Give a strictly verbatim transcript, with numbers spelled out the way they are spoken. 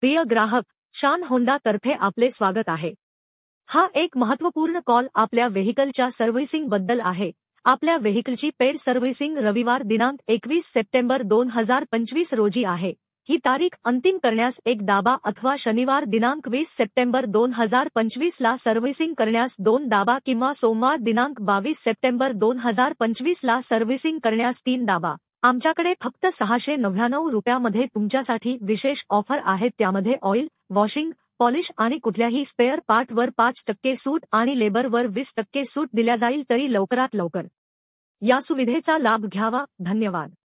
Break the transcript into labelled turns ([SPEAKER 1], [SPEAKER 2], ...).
[SPEAKER 1] प्रिय ग्राहक, शान होंडा तर्फे आपले स्वागत आहे। हा एक महत्त्वपूर्ण कॉल आपल्या व्हेइकलच्या सर्व्हिसिंग बद्दल आहे। आपल्या व्हेइकलची पेड सर्व्हिसिंग रविवार दिनांक एकवीस सप्टेंबर दोन हजार पंचवीस रोजी आहे। ही तारीख अंतिम करण्यास एक दाबा अथवा शनिवार दिनांक वीस सप्टेंबर दोन हजार पंचवीस ला सर्व्हिसिंग करण्यास दोन दाबा किंवा सोमवार दिनांक बावीस सप्टेंबर दोन हजार पंचवीस ला सर्व्हिसिंग करण्यास तीन दाबा। आमच्याकडे फक्त सहाशे नव्याण्णव रुपयामध्ये तुमच्यासाठी विशेष ऑफर आहेत, त्यामध्ये ऑइल, वॉशिंग, पॉलिश आणि कुठल्याही स्पेअर पार्टवर पाच टक्के सूट आणि लेबरवर वीस टक्के सूट दिल्या जाईल, तरी लवकरात लवकर या सुविधेचा लाभ घ्यावा। धन्यवाद।